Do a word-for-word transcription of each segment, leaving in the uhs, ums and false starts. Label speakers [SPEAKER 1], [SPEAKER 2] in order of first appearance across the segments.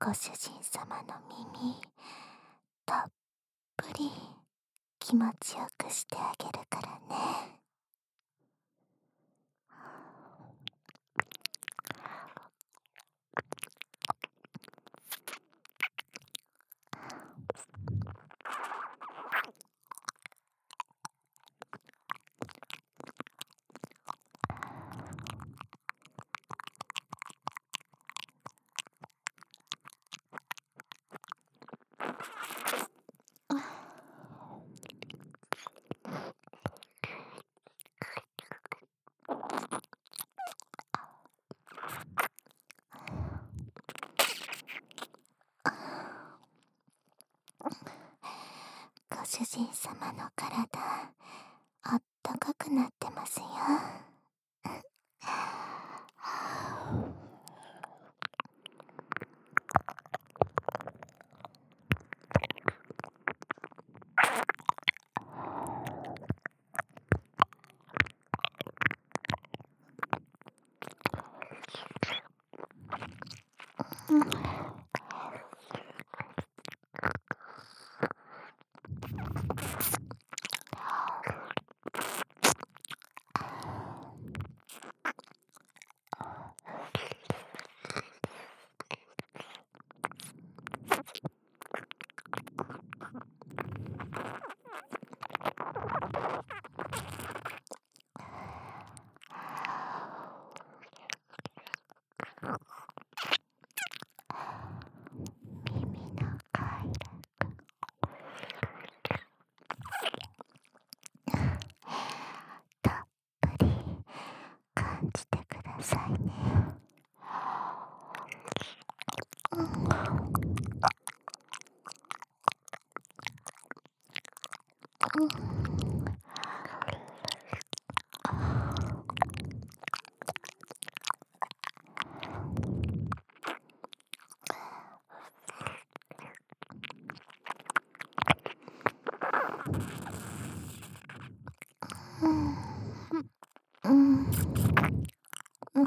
[SPEAKER 1] ご主人様の耳、たっぷり気持ちよくしてあげるからね。ご主人様の体、あったかくなってますよ。耳の快楽、たっぷり感じてくださいね。うん、うん、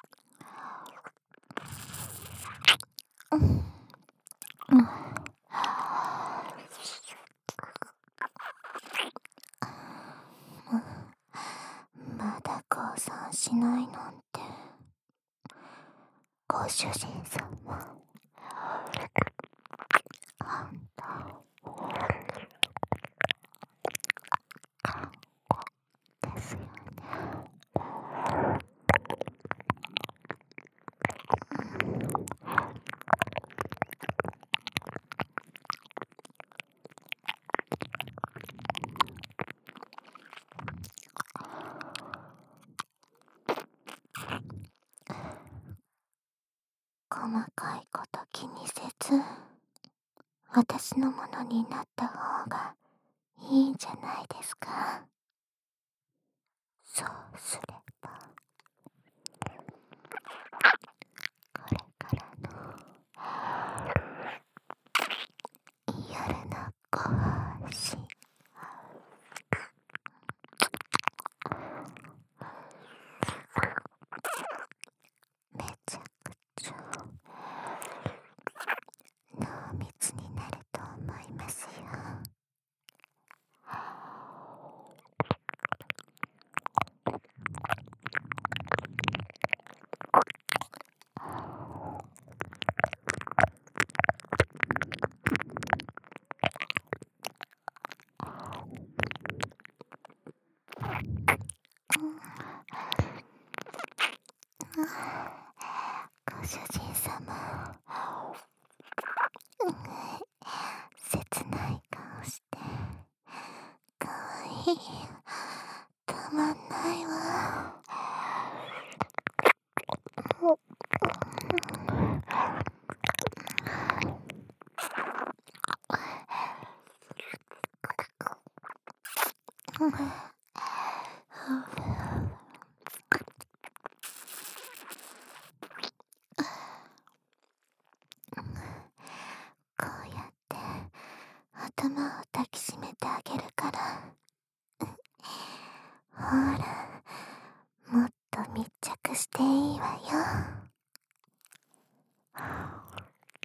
[SPEAKER 1] うん。まだ降参しないなんて、ご主人様。あんた、看護ですよね。細かいこと気にせず、私のものになった方がいいんじゃないですか。そうすれば、これからの夜のご安心、めちゃくちゃ濃密になると思いますよ。ご主人様、切ない顔して、かわいい。たまんないわ。こうやって頭を抱きしめてあげるから、ほら、もっと密着していいわよ。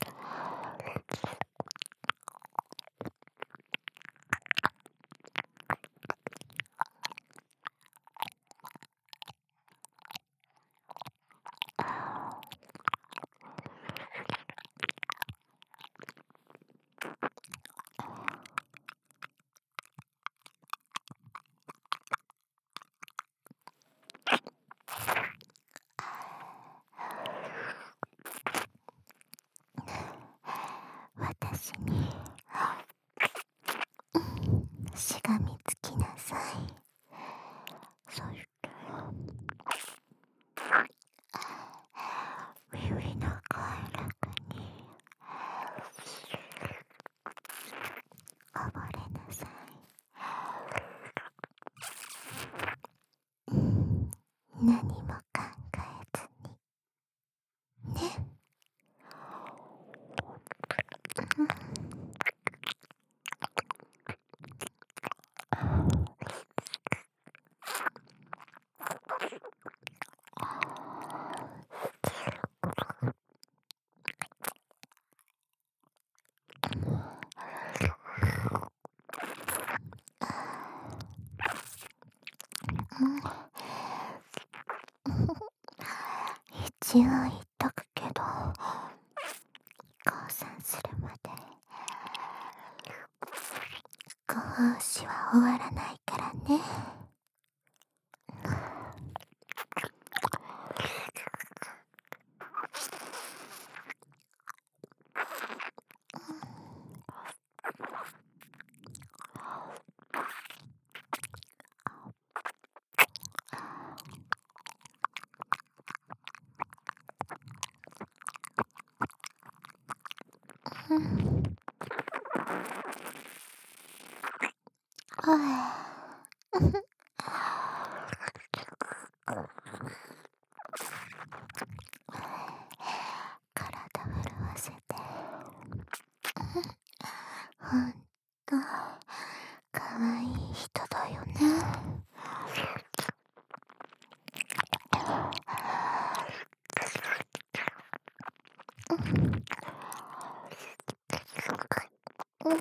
[SPEAKER 1] 何も考えずにね。一応言っとくけど、降参するまで講師は終わらないからね。うん。はぁ。体震わせて。ほんと、かわいい人だよね。うん。うん。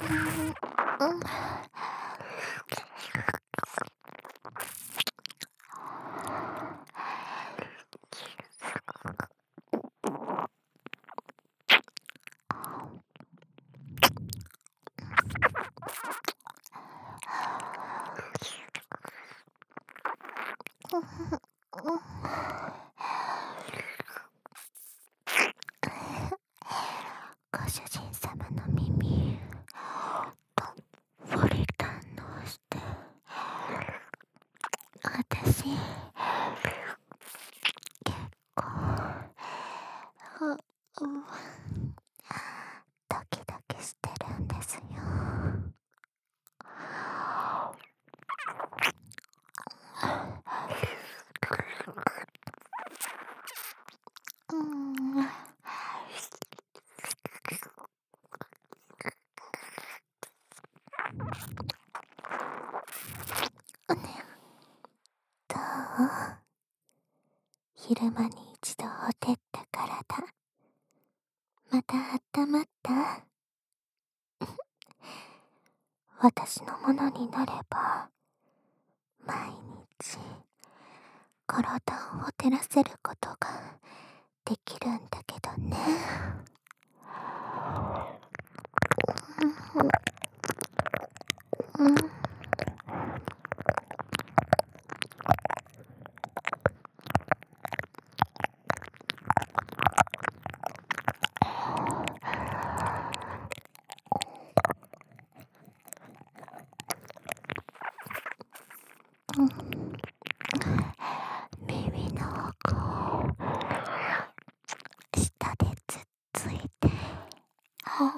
[SPEAKER 1] ご主人様の耳たっぷり堪能して、私結構うんドキドキしてるんですよ。うんどう？昼間に一度ほてった体、また温まった？私のものになれば、毎日、体をほてらせることができるんだけどね。うん。うん。耳の奥を舌でつっついて、あ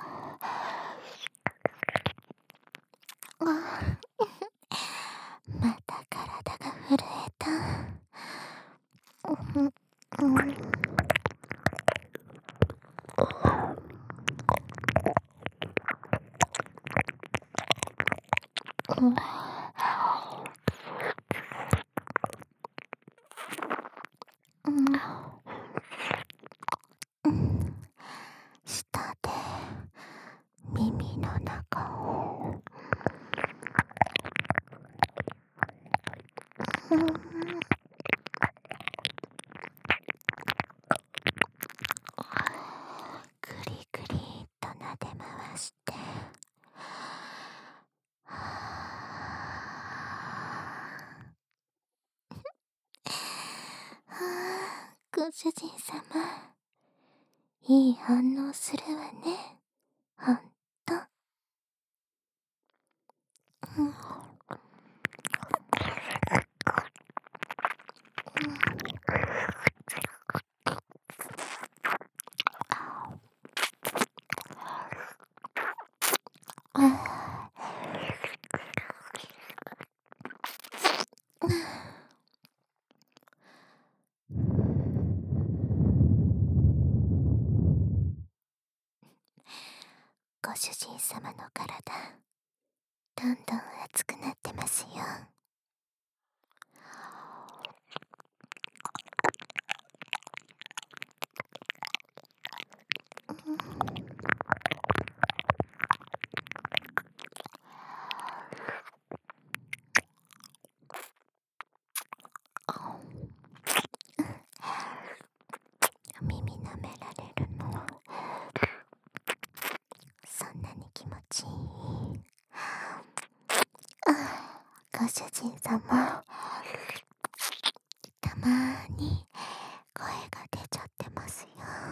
[SPEAKER 1] あまた体が震えた。うんうんうんうん、舌で耳の中を、うん、ぐりぐりっと撫で回して、はあ、ご主人様、いい反応するわね。ほんと。うん。ああ、 ご主人様の体、どんどん熱くなってますよ。耳舐められるの、そんなに気持ちいい。ご主人様、たまーに声が出ちゃってますよ。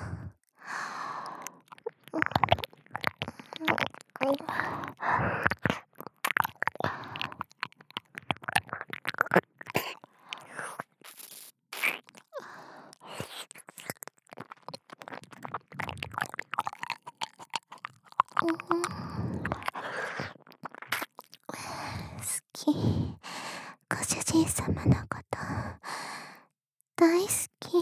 [SPEAKER 1] 好き。ご主人様のこと大好き。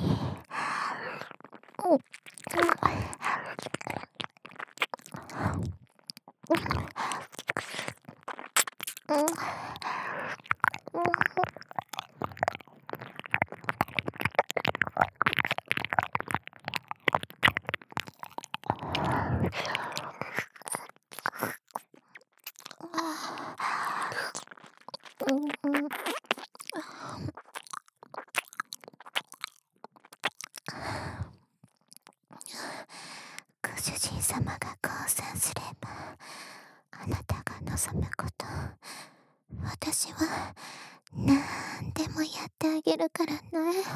[SPEAKER 1] ご主人様が降参すれば、あなたが望むこと、私はなんでもやってあげるからね。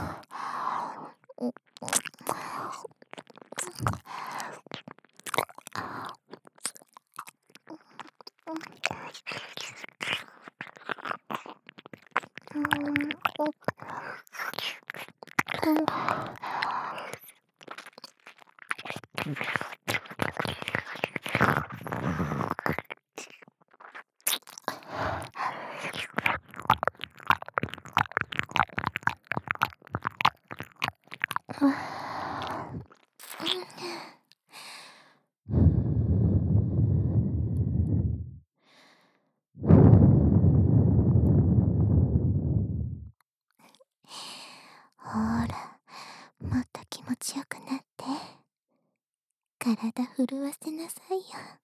[SPEAKER 1] ほら、もっと気持ちよくなって、体震わせなさいよ。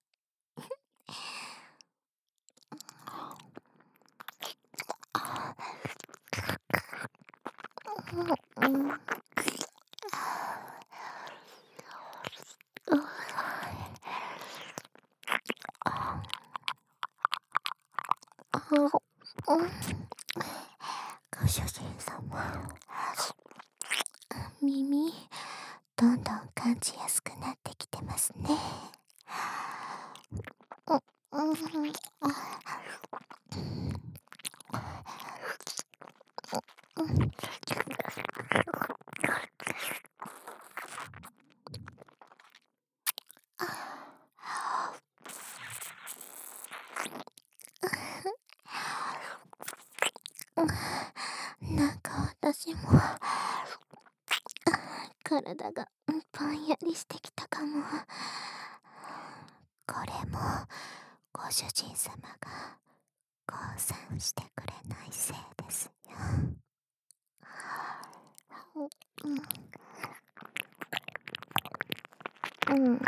[SPEAKER 1] ご主人様、耳どんどん感じやすくなってきてますね。なんか私も体がぼんやりしてきたかも。これもご主人様が降参してくれないせいですよ。うんうん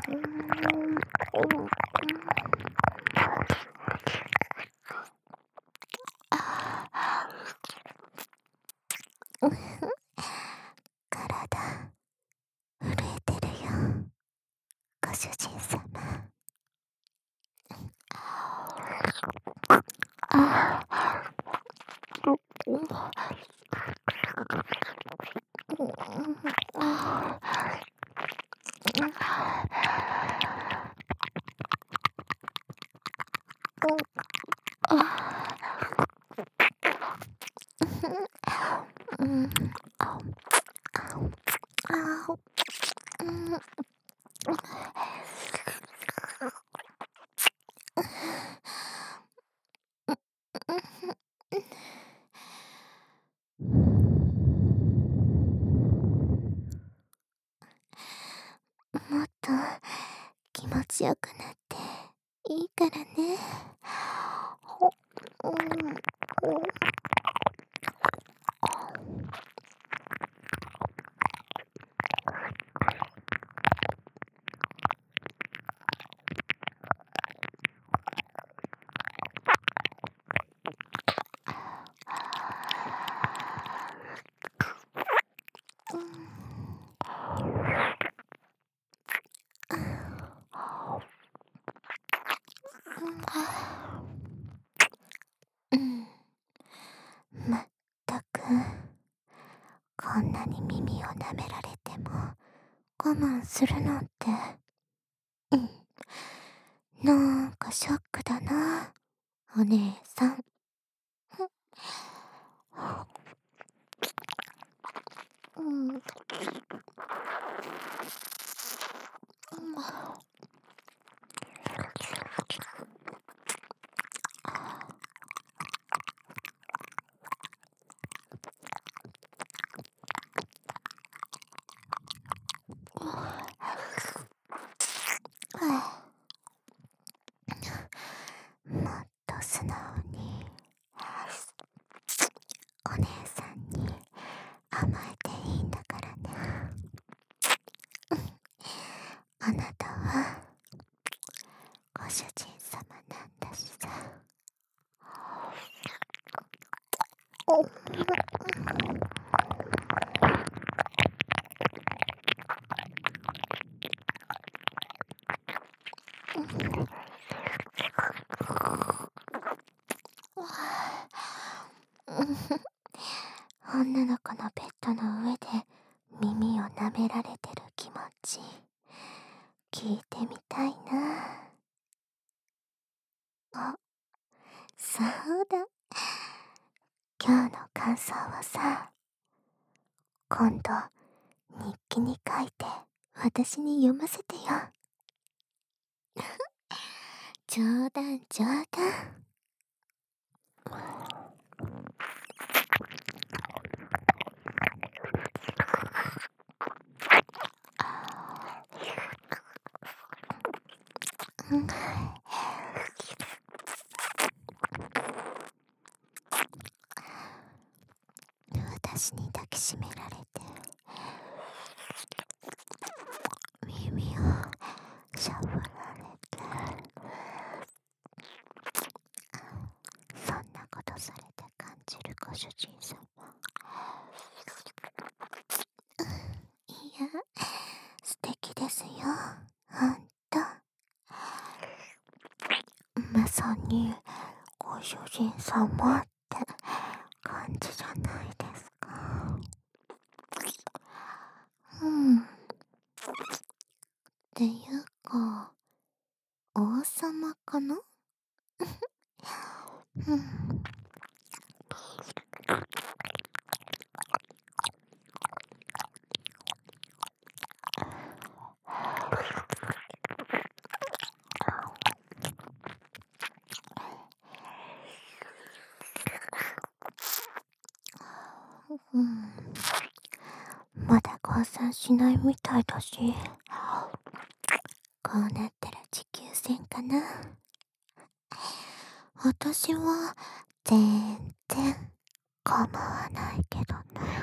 [SPEAKER 1] 体震えてるよ、ご主人様。もっと気持ちよくなっていいからね。ほうん、うんうん、まったく、こんなに耳を舐められても我慢するなんて、うん、なんかショックだな、お姉さん。うん、うん、もっと素直にお姉さんに甘えていいんだからね。あなたはご主人様なんだしさ。女の子のベッドの上で耳を舐められてる気持ち、聞いてみたいな。あ、そうだ。今日の感想をさ、今度日記に書いて私に読ませてよ。冗談冗談。うん私に抱きしめられて耳をしゃぶられて、そんなことされて感じるご主人様。いや、素敵ですよ、ほんと。まさにご主人様って感じじゃないですか。うん。っていうか、王様かな。うん。うん、まだ降参しないみたいだし、こうなったら持久戦かな。私は全然構わないけどね。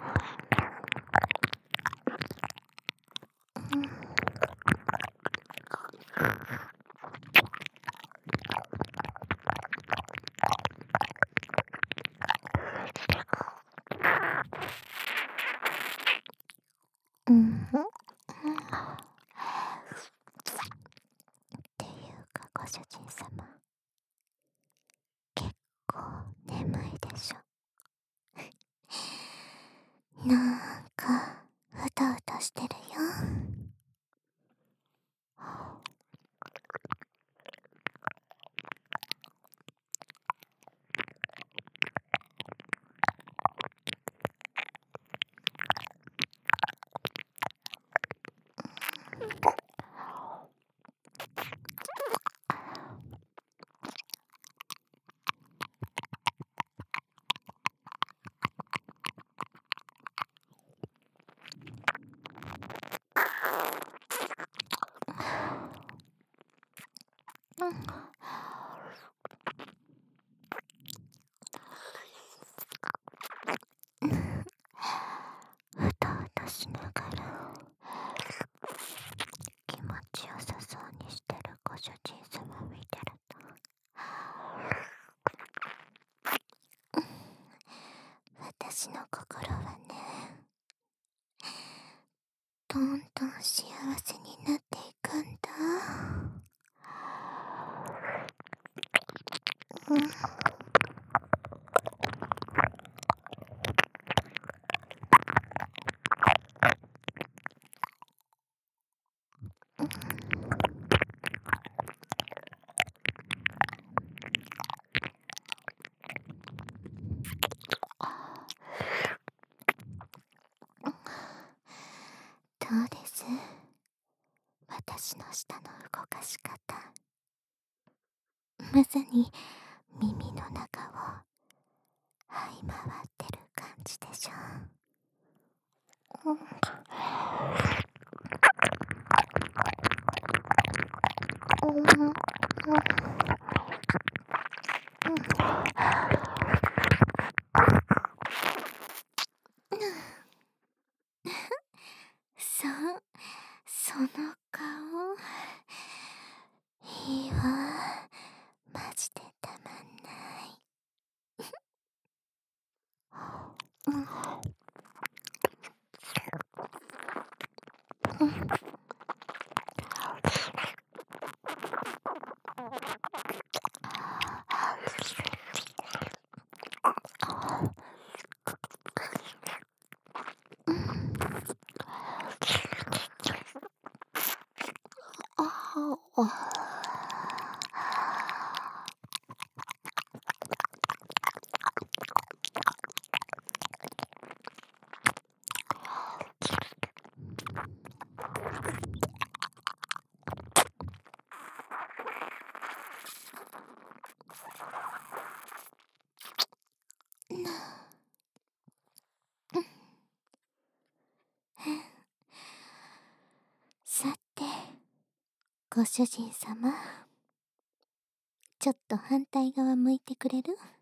[SPEAKER 1] うん、うん、っていうかご主人様、結構眠いでしょ。なんかうとうとしてるよ。うん、 しながら気持ちよさそうにしてるご主人様を見てると、私の心はね、どんどん幸せになっていくんだ。うん。どうです？私の舌の動かし方。まさに耳の中を這い回ってる感じでしょ。うん。うん。うん。そう、その顔、いいわ。マジでたまんない。うん。うん。ああ。さて、ご主人様、ちょっと反対側向いてくれる？